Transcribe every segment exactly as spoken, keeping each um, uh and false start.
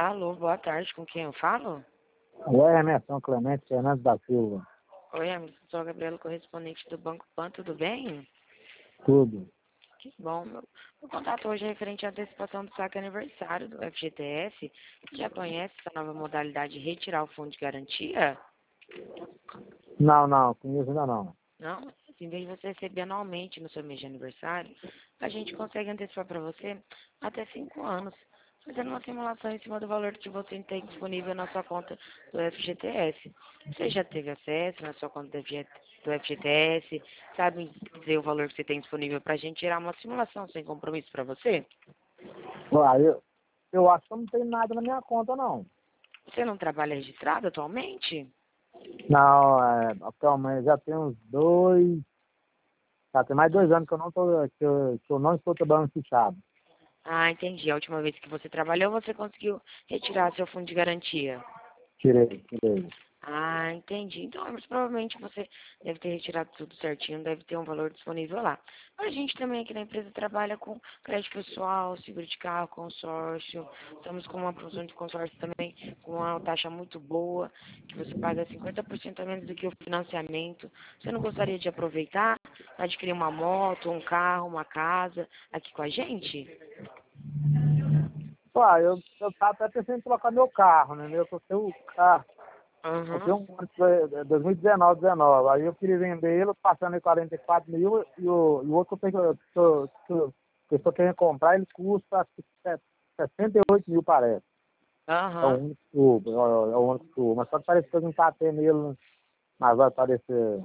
Alô, boa tarde, com quem eu falo? Oi, Emerson Clemente Fernandes da Silva. Oi, Emerson, sou a Gabriela, correspondente do Banco Pan, tudo bem? Tudo. Que bom, meu, meu contato hoje é referente à antecipação do saque aniversário do F G T S. Você já conhece essa nova modalidade de retirar o fundo de garantia? Não, não, conheço ainda não. Não? Em vez de você receber anualmente no seu mês de aniversário, a gente consegue antecipar para você até cinco anos, fazendo uma simulação em cima do valor que você tem disponível na sua conta do F G T S. Você já teve acesso na sua conta do F G T do F G T S? Sabe dizer o valor que você tem disponível para a gente tirar uma simulação sem compromisso para você? Ah, eu, eu acho que eu não tenho nada na minha conta, não. Você não trabalha registrado atualmente? Não, é, atualmente já tem uns dois, já tem mais dois anos que eu não tô, que eu, que eu não estou trabalhando fichado. Ah, entendi. A última vez que você trabalhou, você conseguiu retirar seu fundo de garantia. Tirei, tirei. Ah, entendi. Então, mas provavelmente você deve ter retirado tudo certinho, deve ter um valor disponível lá. Mas a gente também aqui na empresa trabalha com crédito pessoal, seguro de carro, consórcio. Estamos com uma promoção de consórcio também com uma taxa muito boa, que você paga cinquenta por cento a menos do que o financiamento. Você não gostaria de aproveitar, adquirir uma moto, um carro, uma casa aqui com a gente? Ah, eu, eu tava até pensando em trocar meu carro, né? Eu tenho o carro. Eu Aham. tenho um Onix eh, dois mil e dezenove, dezenove. Aí eu queria vender ele, passando em quarenta e quatro mil, e o, e o outro que eu tenho, que eu, que eu, que eu tô querendo comprar, ele custa acho que sessenta e oito mil, parece. É Aham. um Onix Turbo, é é um Onix Turbo. Mas só que parece que eu não empatei nele nas horas para esse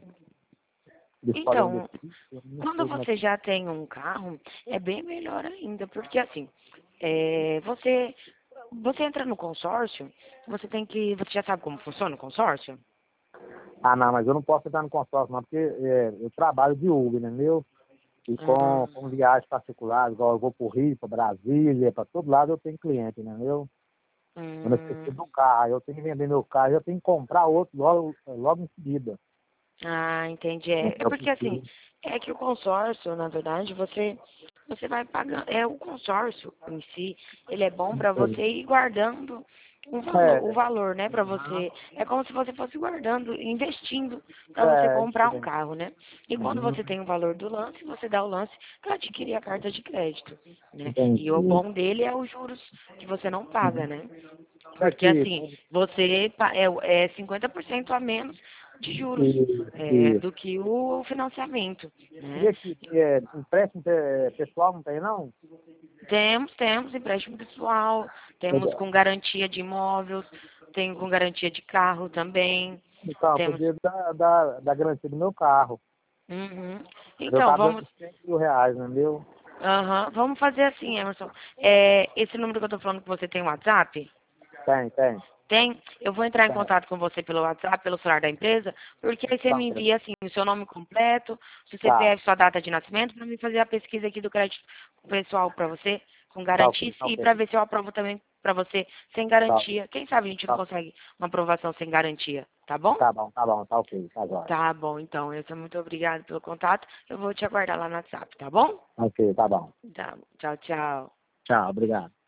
escolhendo Então, desse. Eu não quando sei como é você que. já tem um carro, é bem melhor ainda, porque assim, é, você, você entra no consórcio, você tem que, você já sabe como funciona o consórcio? Ah, não, mas eu não posso entrar no consórcio, não, porque é, eu trabalho de Uber, né, meu? E Ah, com, com viagens particulares, igual eu vou para o Rio, para Brasília, para todo lado eu tenho cliente, né, meu? Eu necessito hum, do carro, eu tenho que vender meu carro, eu tenho que comprar outro logo, logo em seguida. ah, entendi. É, é Eu porque assim, preciso. é que o consórcio, na verdade, você, você vai pagando, é o consórcio em si, ele é bom para você ir guardando um valor, o É, valor, né, para você, é como se você fosse guardando, investindo para você é, é comprar um diferente. carro, né? E quando Uhum. você tem o valor do lance, você dá o lance para adquirir a carta de crédito, né? E o Entendi. bom dele é os juros que você não paga, né? Porque Aqui, assim, você pa- é, é cinquenta por cento a menos de juros e, é, e, do que o financiamento, e né? aqui, é, empréstimo é, pessoal não tem, não? Temos, temos empréstimo pessoal, temos com garantia de imóveis, tem com garantia de carro também, Então, eu temos. podia dar, dar, dar garantia do meu carro. Uhum. Eu Então, estava vamos, dando cem mil reais, entendeu? aham, vamos fazer assim, Emerson. É, esse número que eu tô falando que você tem WhatsApp? Tem, tem, Tem? Eu vou entrar em tem. contato com você pelo WhatsApp, pelo celular da empresa, porque aí você Tá, me envia assim o seu nome completo, seu tá, C P F, sua data de nascimento, para mim fazer a pesquisa aqui do crédito pessoal para você, com tá ok, garantia, tá e ok. para ver se eu aprovo também para você sem Tá, garantia. Quem sabe a gente não tá, consegue uma aprovação sem garantia, tá bom? tá bom, tá bom, tá ok, tá jóia. Tá bom, então. Eu sou muito obrigada pelo contato. Eu vou te aguardar lá no WhatsApp, tá bom? Ok, tá bom. Tá. Tchau, tchau. Tchau, obrigado.